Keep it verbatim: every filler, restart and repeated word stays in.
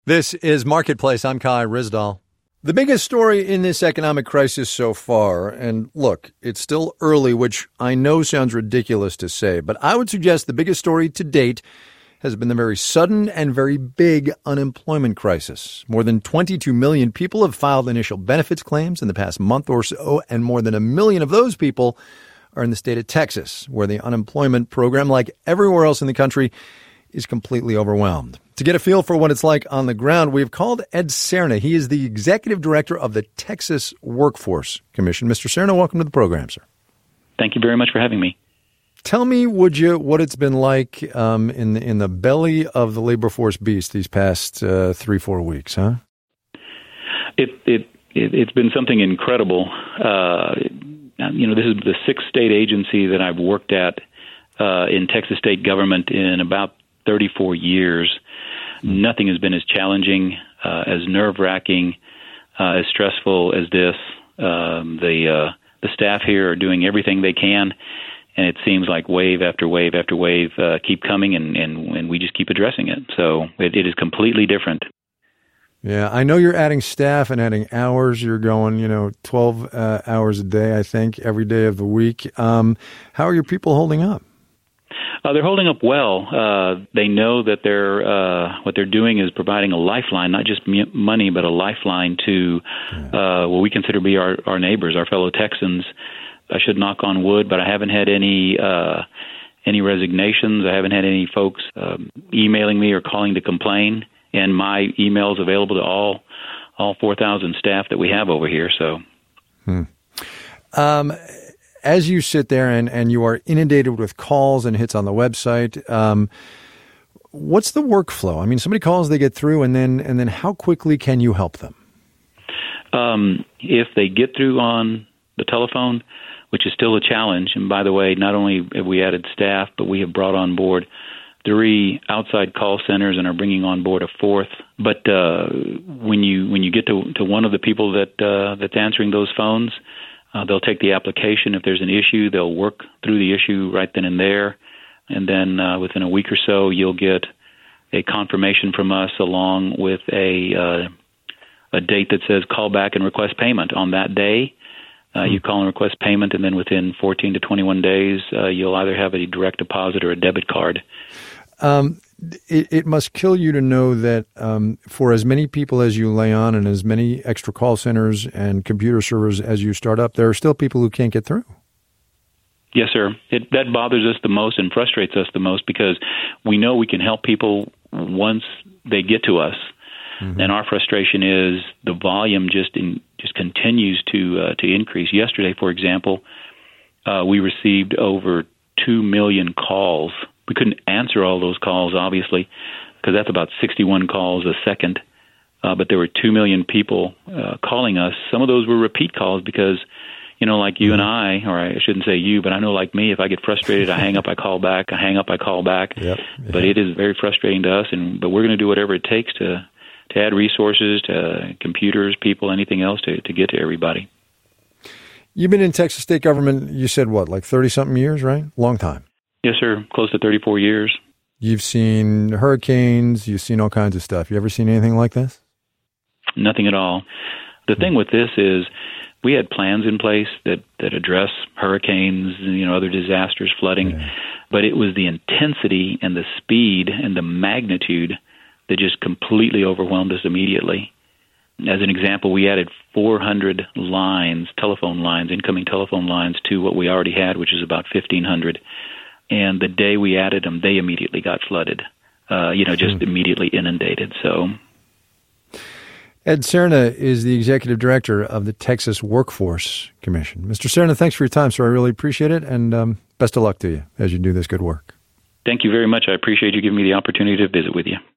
This is Marketplace. I'm Kai Ryssdal. The biggest story in this economic crisis so far, and look, it's still early, which I know sounds ridiculous to say, but I would suggest the biggest story to date has been the very sudden and very big unemployment crisis. More than twenty-two million people have filed initial benefits claims in the past month or so, and more than a million of those people are in the state of Texas, where the unemployment program, like everywhere else in the country, is completely overwhelmed. To get a feel for what it's like on the ground, we've called Ed Serna. He is the executive director of the Texas Workforce Commission. Mister Serna, welcome to the program, sir. Thank you very much for having me. Tell me, would you, what it's been like um, in the, in the belly of the labor force beast these past uh, three, four weeks, huh? It it, it it's been something incredible. Uh, you know, this is the sixth state agency that I've worked at uh, in Texas state government in about thirty-four years. Nothing has been as challenging, uh, as nerve-wracking, uh, as stressful as this. Um, the uh, the staff here are doing everything they can, and it seems like wave after wave after wave uh, keep coming, and, and, and we just keep addressing it. So it, it is completely different. Yeah, I know you're adding staff and adding hours. You're going, you know, twelve uh, hours a day, I think, every day of the week. Um, how are your people holding up? Uh, they're holding up well. Uh, they know that they're uh, what they're doing is providing a lifeline, not just m- money, but a lifeline to uh, what we consider to be our, our neighbors, our fellow Texans. I should knock on wood, but I haven't had any uh, any resignations. I haven't had any folks um, emailing me or calling to complain. And my email is available to all all four thousand staff that we have over here. So. Hmm. Um. As you sit there and, and you are inundated with calls and hits on the website, um, what's the workflow? I mean, somebody calls, they get through, and then and then how quickly can you help them? Um, if they get through on the telephone, which is still a challenge, and by the way, not only have we added staff, but we have brought on board three outside call centers and are bringing on board a fourth. But uh, when you when you get to, to one of the people that uh, that's answering those phones, Uh, they'll take the application. If there's an issue, they'll work through the issue right then and there. And then uh, within a week or so, you'll get a confirmation from us along with a uh, a date that says call back and request payment. On that day, uh, mm-hmm. you call and request payment, and then within fourteen to twenty-one days, uh, you'll either have a direct deposit or a debit card. Um, it, it must kill you to know that um, for as many people as you lay on and as many extra call centers and computer servers as you start up, there are still people who can't get through. Yes, sir. It, that bothers us the most and frustrates us the most because we know we can help people once they get to us. Mm-hmm. And our frustration is the volume just in, just continues to uh, to increase. Yesterday, for example, uh, we received over two million calls. We couldn't answer all those calls, obviously, because that's about sixty-one calls a second. Uh, but there were two million people uh, calling us. Some of those were repeat calls because, you know, like you and I, or I shouldn't say you, but I know like me, if I get frustrated, I hang up, I call back, I hang up, I call back. Yep, yep. But it is very frustrating to us, and but we're going to do whatever it takes to, to add resources, to computers, people, anything else to, to get to everybody. You've been in Texas state government, you said what, like thirty-something years, right? Long time. Yes, sir. Close to thirty-four years. You've seen hurricanes. You've seen all kinds of stuff. You ever seen anything like this? Nothing at all. The thing with this is we had plans in place that, that address hurricanes, you know, other disasters, flooding, yeah. But it was the intensity and the speed and the magnitude that just completely overwhelmed us immediately. As an example, we added four hundred lines, telephone lines, incoming telephone lines to what we already had, which is about fifteen hundred. And the day we added them, they immediately got flooded, uh, you know, just mm. immediately inundated. So, Ed Serna is the executive director of the Texas Workforce Commission. Mister Serna, thanks for your time, sir. I really appreciate it, and um, best of luck to you as you do this good work. Thank you very much. I appreciate you giving me the opportunity to visit with you.